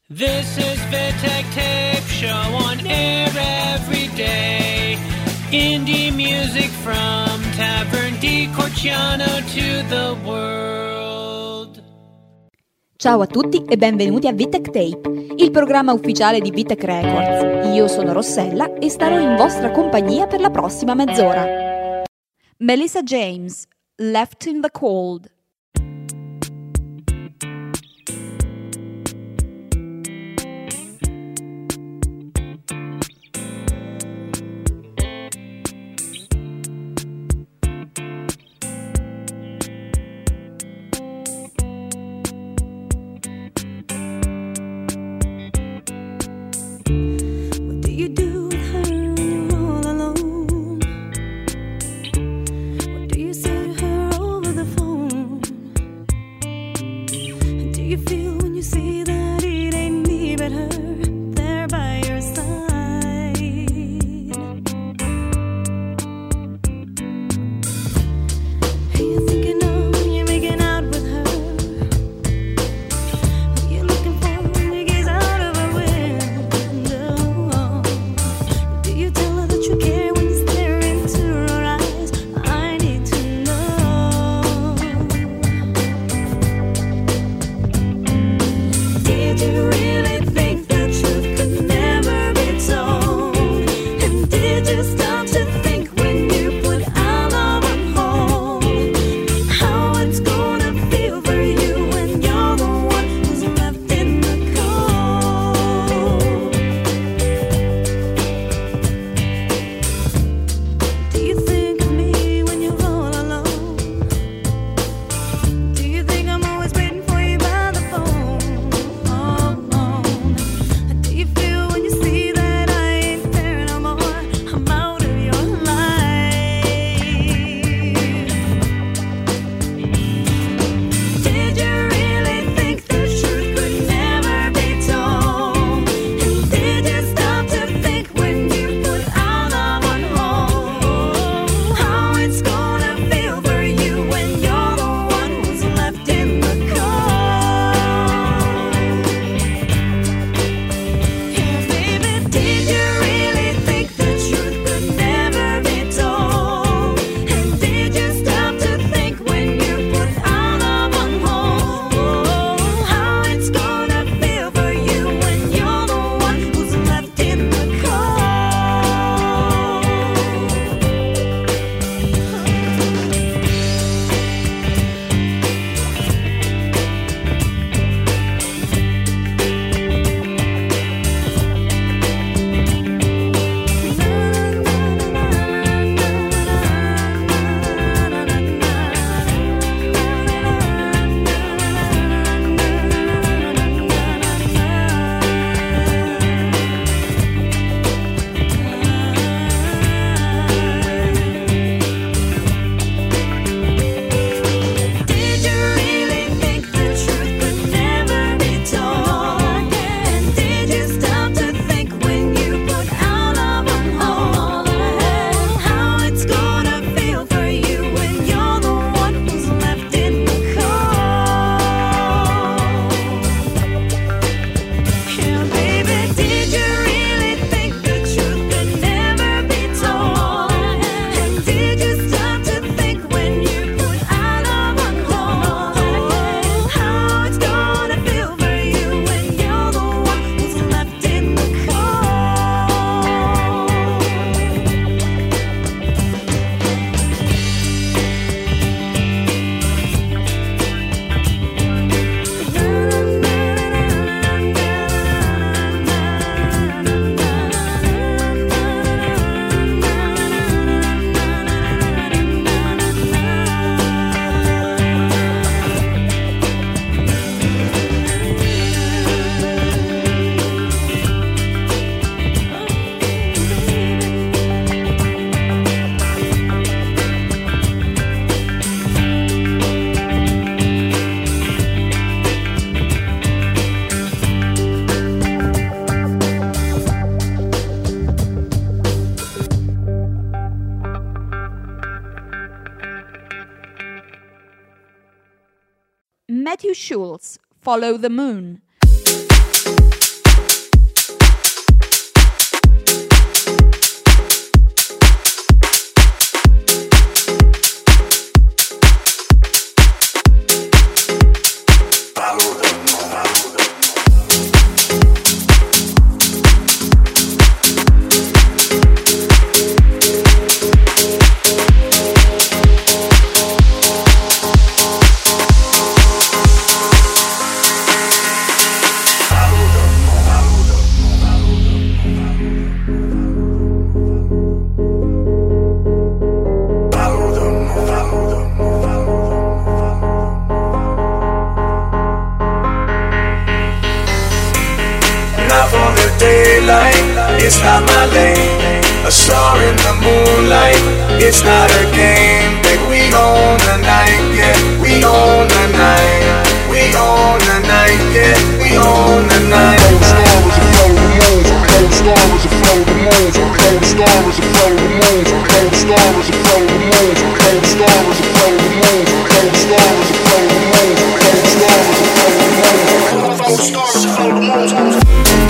This is Vitek Tape Show on air every day. Indie music from Tavern di Corciano to the world. Ciao a tutti e benvenuti a Vitek Tape, il programma ufficiale di Vitek Records. Io sono Rossella e starò in vostra compagnia per la prossima mezz'ora. Melissa James, Left in the Cold. Matthew Schultz, Follow the Moon. Not for the daylight, it's not my lane. A star in the moonlight, it's not a game. Baby, we own the night, yeah, we own the night. We own the night, yeah, we own the night. Cold star is a floating moon. Cold star is a floating moon. Cold star is a floating moon. Cold star is a floating moon. Cold star is a floating moon. Cold star is a floating moon. Cold star is a floating moon.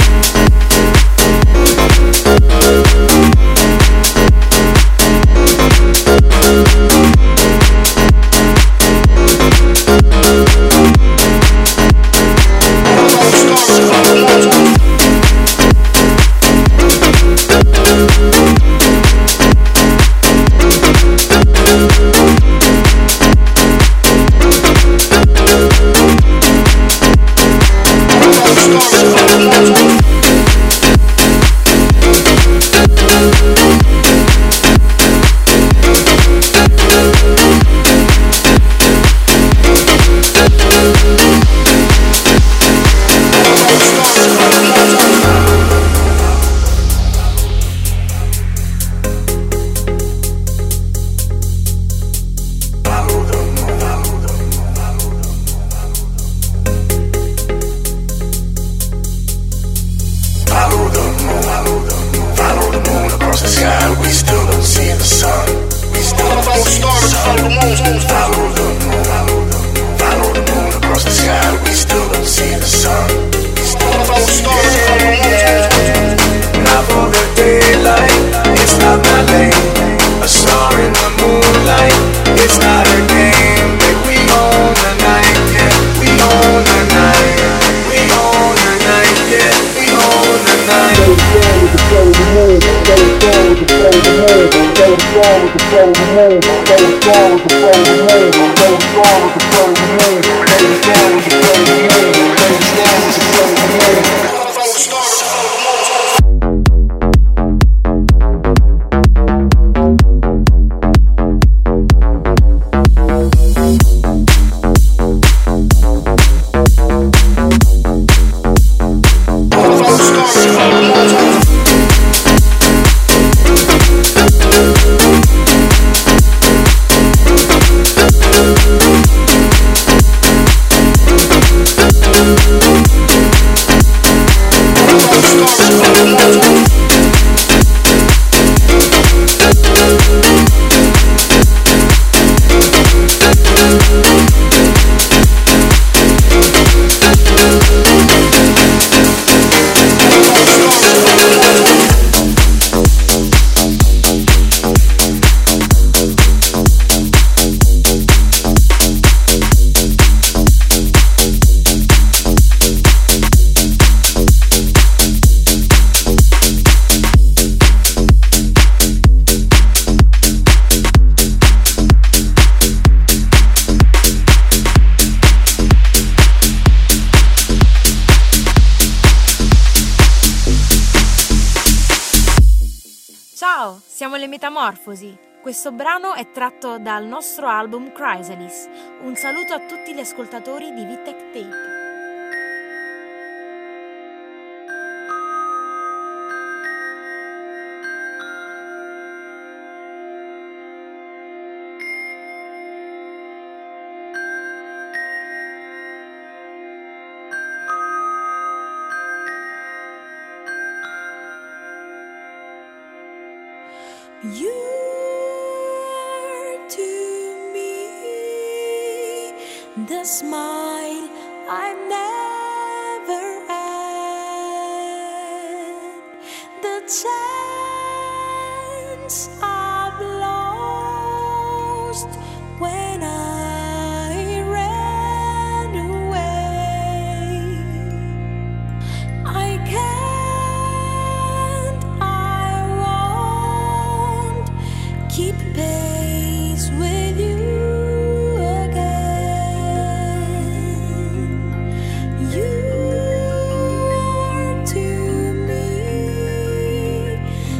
Ciao, siamo le Metamorfosi. Questo brano è tratto dal nostro album Chrysalis. Un saluto a tutti gli ascoltatori di VTech Tape. You're to me the smile I've never had, the chance I've lost when I ran away. I can't, I won't keep pace with you again. You are to me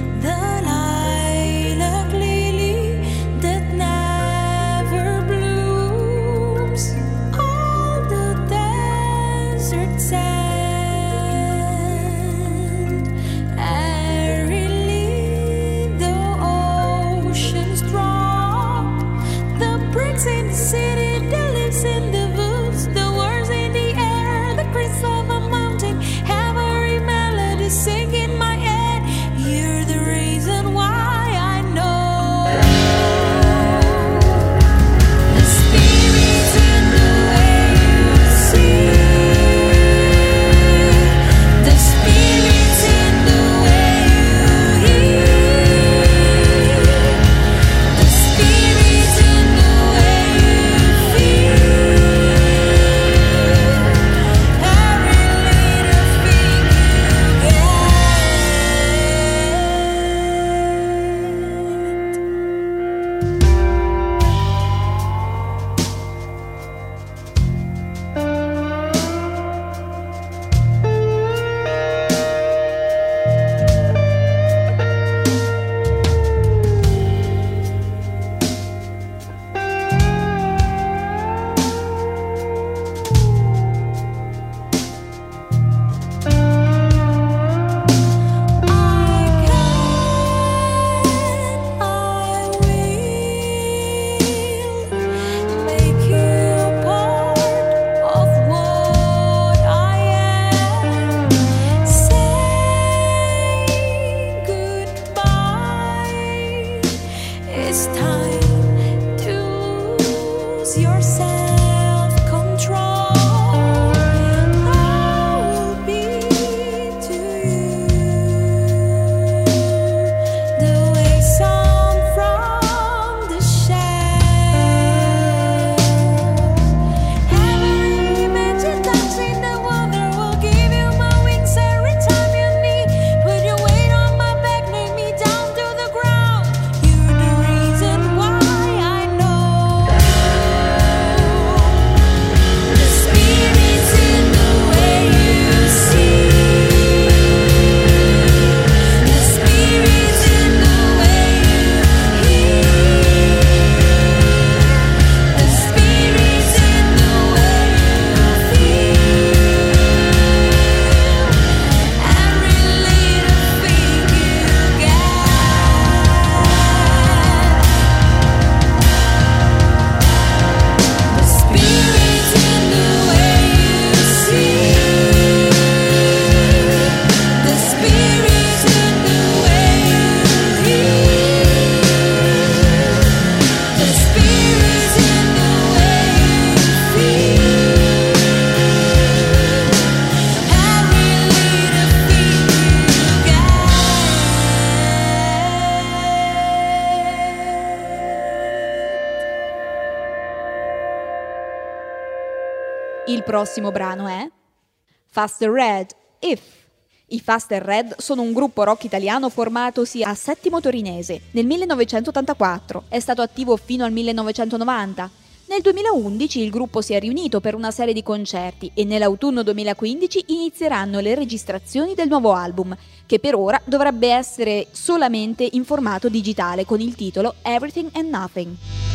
prossimo brano è Fast and Red, If. I Fast and Red sono un gruppo rock italiano formatosi a Settimo Torinese nel 1984, è stato attivo fino al 1990. Nel 2011 il gruppo si è riunito per una serie di concerti e nell'autunno 2015 inizieranno le registrazioni del nuovo album, che per ora dovrebbe essere solamente in formato digitale con il titolo Everything and Nothing.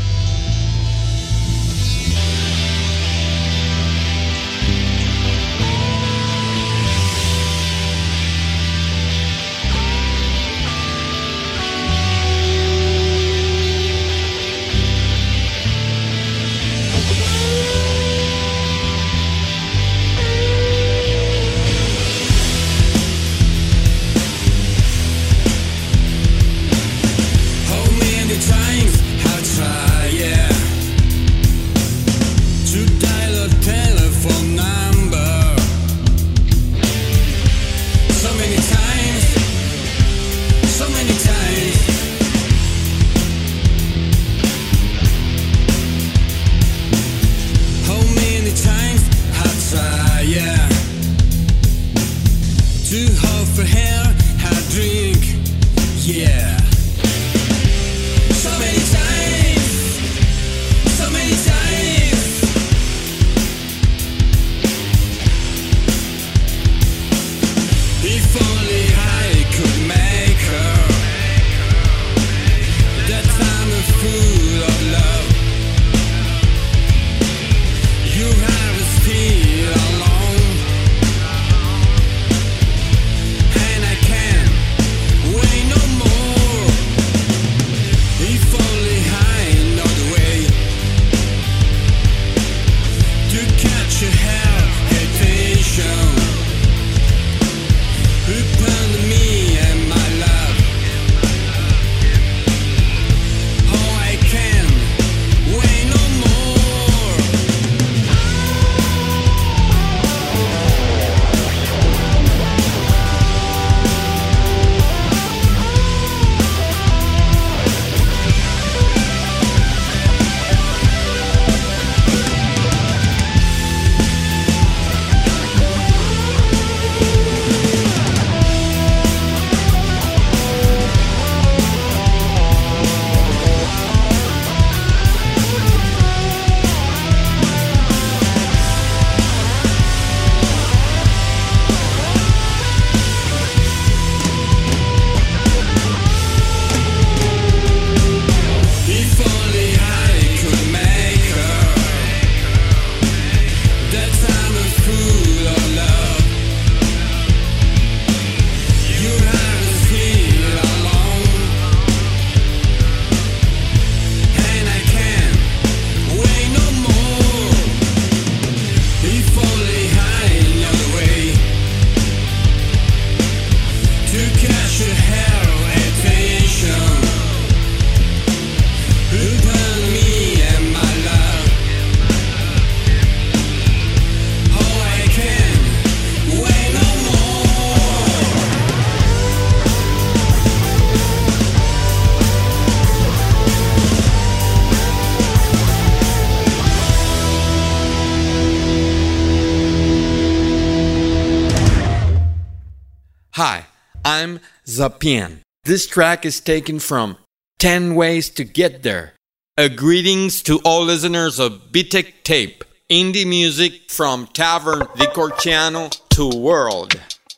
Hi, I'm Zapien. This track is taken from 10 Ways to Get There. A greetings to all listeners of Vitek Tape, indie music from Tavern di Corciano to world.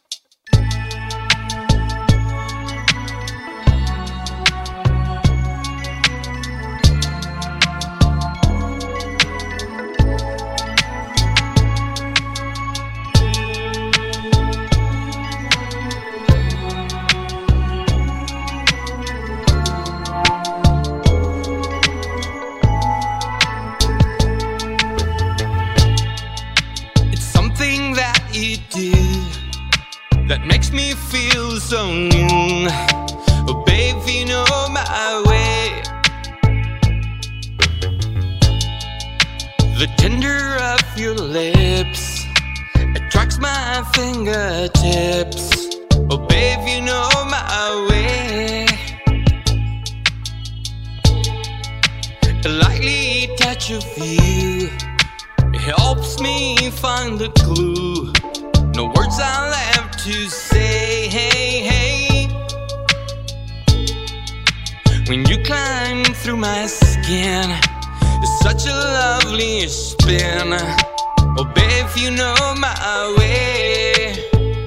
That makes me feel so new. Oh, babe, you know my way. The tender of your lips attracts my fingertips. Oh, babe, you know my way. A lightly touch of you helps me find find the clue. No words I left to say, hey, hey. When you climb through my skin, it's such a lovely spin. Oh, babe, you know my way.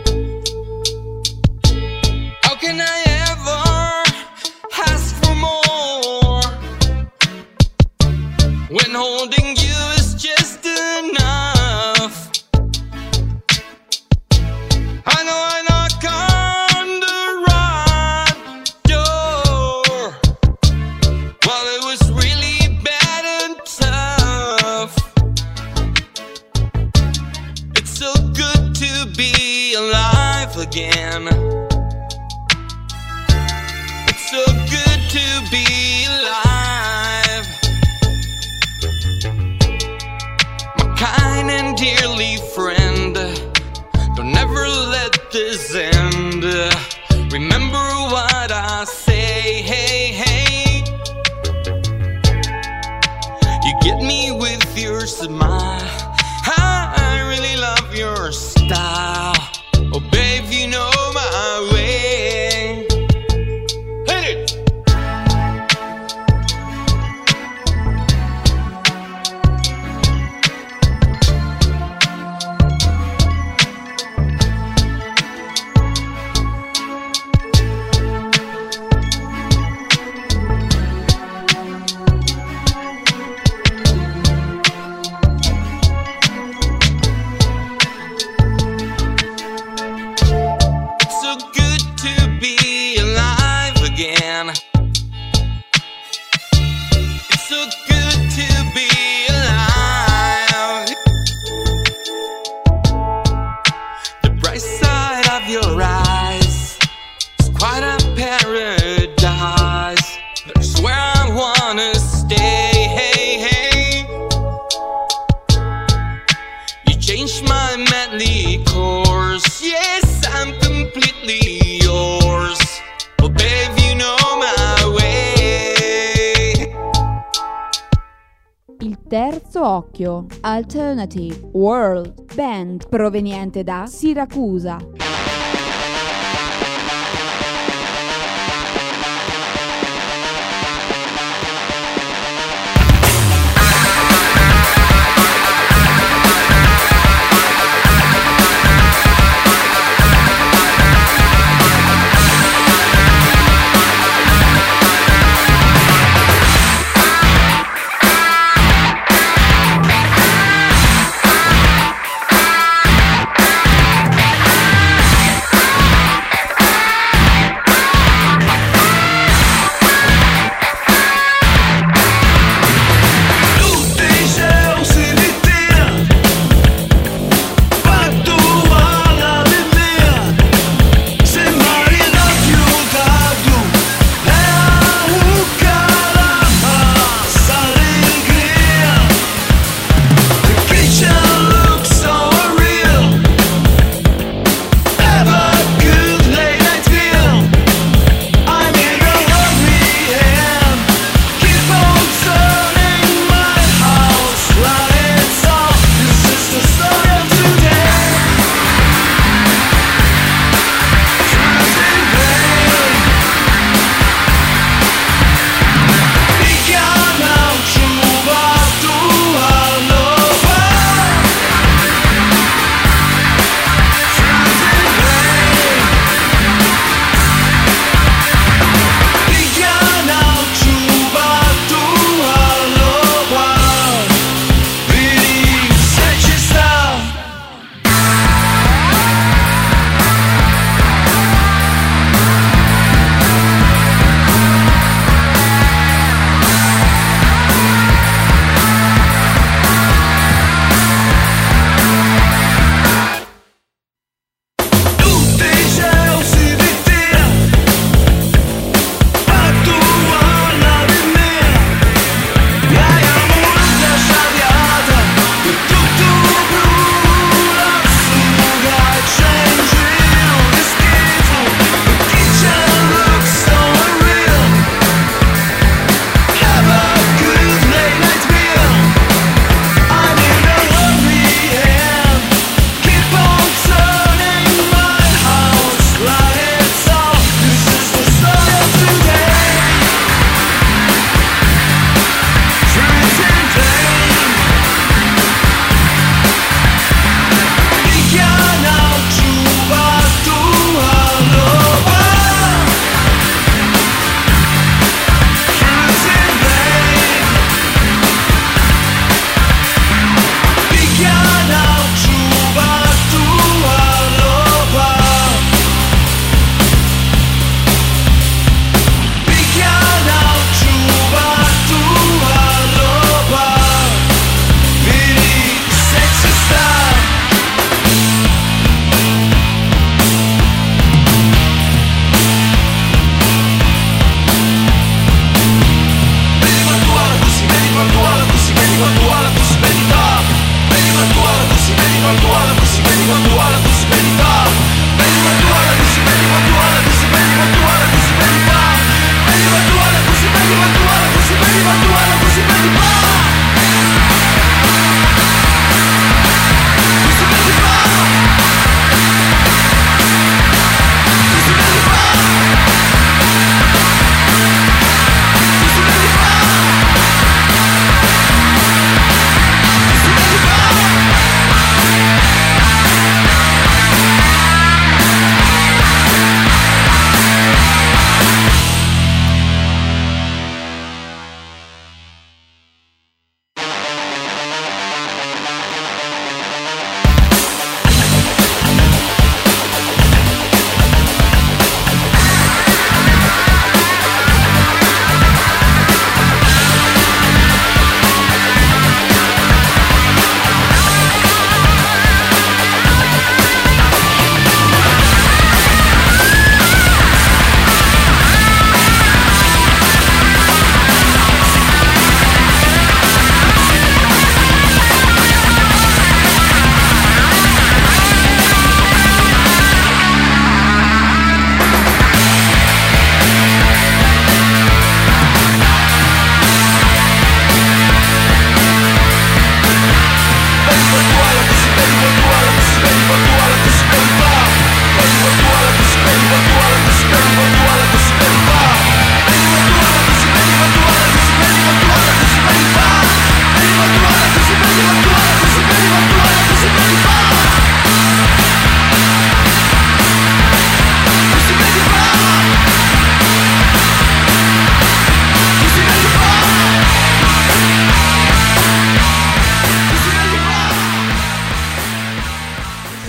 How can I ever ask for more when holding you is just enough? I know I knock on the right door. Well, it was really bad and tough. It's so good to be alive again. It's so good to be alive. My kind and dearly friend, don't ever let this end. Remember what I say, hey, hey. You get me with your smile. I really love your style. Oh, babe, you know my way. Hit it! It's so good to be alive again. It's so good to be alive. The bright side of your eyes is quite a paradise. That's where I wanna stay. Hey, hey. You changed my madly course. Yes, I'm completely yours. Oh, babe, you know my way. Il terzo occhio, Alternative World Band, proveniente da Siracusa.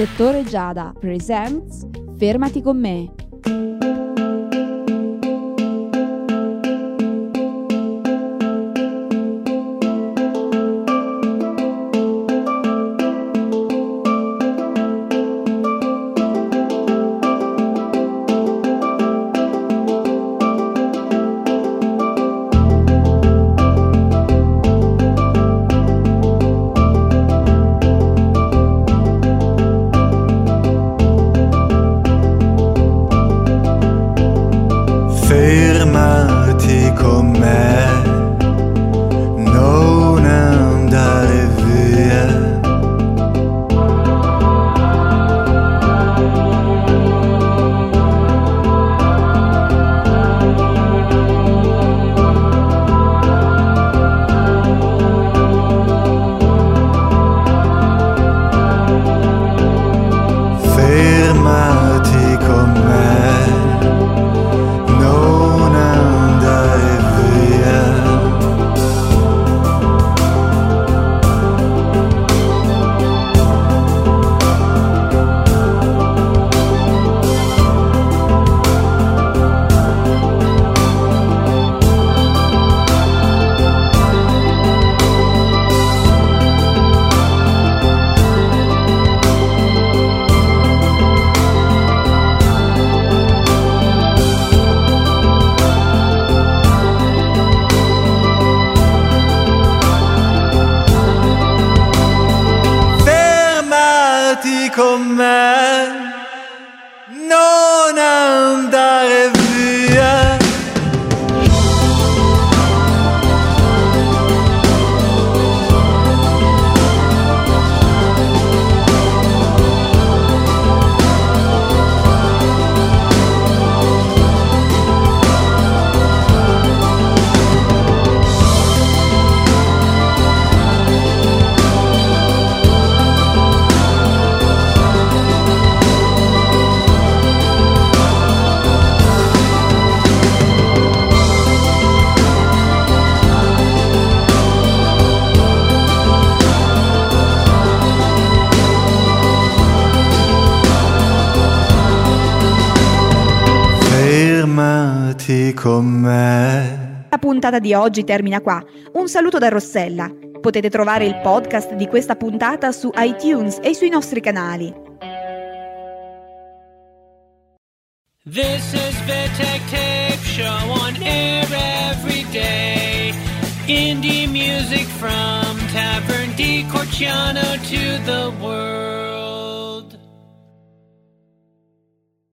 Dottore Giada presents Fermati con me. Fermati con me, non andare via. Fermati con me, non andare via. Fermati con me, non andare via. Fermati con me. La puntata di oggi termina qua. Un saluto da Rossella. Potete trovare il podcast di questa puntata su iTunes e sui nostri canali. This is Vitek Tape Show on air every day. Indie music from Tavern di Corciano to the world.